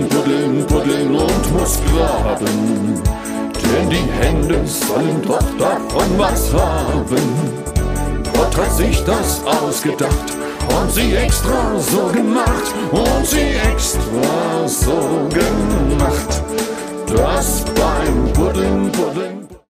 buddeln und muss graben. Denn die Hände sollen doch davon was haben. Gott hat sich das ausgedacht und sie extra so gemacht. Und sie extra so gemacht.